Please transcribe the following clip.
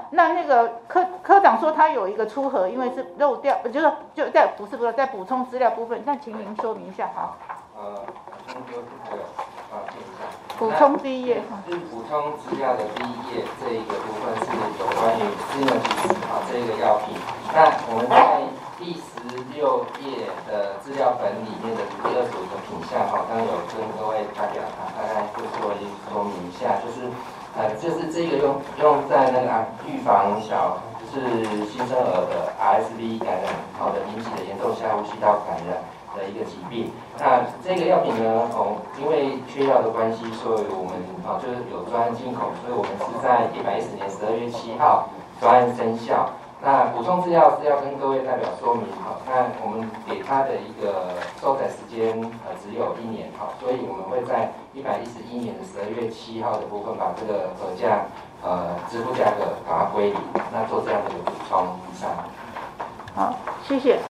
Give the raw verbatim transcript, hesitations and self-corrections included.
那那个科科长说他有一个出核，因为是漏掉，就是就在不是不是在补充资料部分，那请您说明一下好。呃，补充第一页。 是补充资料的第一页这一个部分是有关于私人提示啊这个药品。那我们在第十六页的资料本里面的第二组的品项哈，刚刚有跟各位代表啊大概就做一说明一下，就是呃就是这个用用在那个啊预防小就是新生儿的 R S V 感染好的引起的严重下呼吸道感染的一个疾病。那这个药品呢，哦，因为缺药的关系，所以我们啊就是有专案进口，所以我们是在一百一十年十二月七号专案生效。那补充资料是要跟各位代表说明，好，那我们给他的一个收载时间呃只有一年，好，所以我们会在一百一十一年的十二月七号的部分把这个核价呃支付价格把它归零，那做这样的一个补充以上。 好，谢谢。